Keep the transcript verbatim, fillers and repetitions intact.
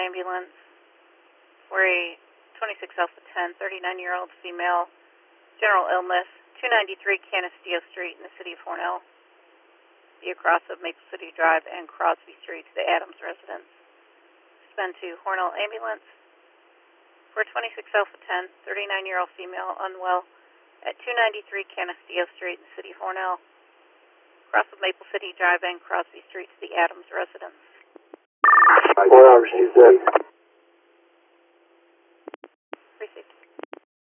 ambulance for a twenty-six Alpha ten, thirty-nine-year-old female, general illness, two ninety-three Canisteo Street in the city of Hornell. Be across of Maple City Drive and Crosby Street to the Adams residence. Suspend to Hornell ambulance for a twenty-six Alpha ten, thirty-nine-year-old female, unwell, at two ninety-three Canisteo Street in the city of Hornell. Cross of Maple City Drive and Crosby Street to the Adams residence. Four hours, she said.